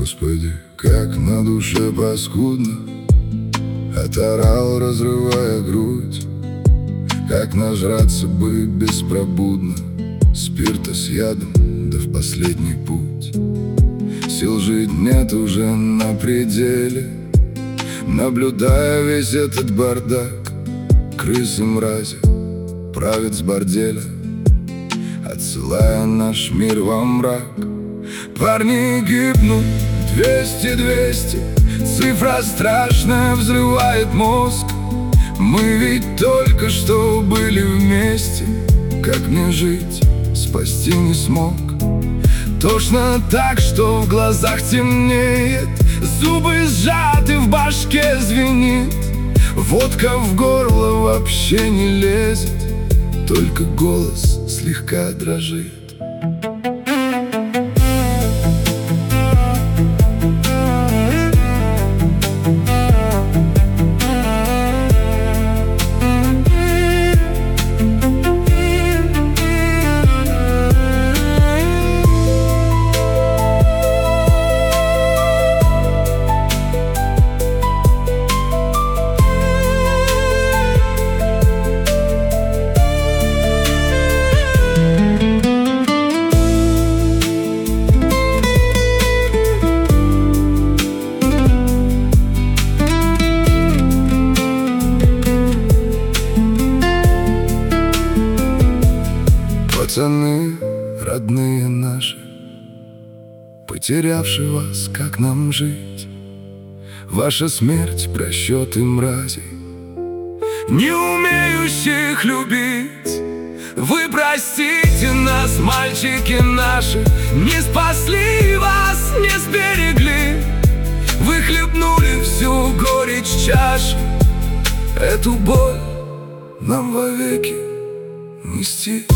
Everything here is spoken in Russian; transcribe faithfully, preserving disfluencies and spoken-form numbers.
Господи, как на душе паскудно, оторал, разрывая грудь. Как нажраться бы беспробудно спирта с ядом, да в последний путь. Сил жить нет уже на пределе, наблюдая весь этот бардак. Крысы мрази правят с борделя, отсылая наш мир во мрак. Парни гибнут, двести, двести, цифра страшная взрывает мозг. Мы ведь только что были вместе, как мне жить, спасти не смог. Тошно так, что в глазах темнеет, зубы сжаты, в башке звенит. Водка в горло вообще не лезет, только голос слегка дрожит. Пацаны, родные наши, потерявшие вас, как нам жить? Ваша смерть — просчеты мразей, не умеющих любить. Вы простите нас, мальчики наши, не спасли вас, не сберегли. Вы хлебнули всю горечь чаши, эту боль нам вовеки нести.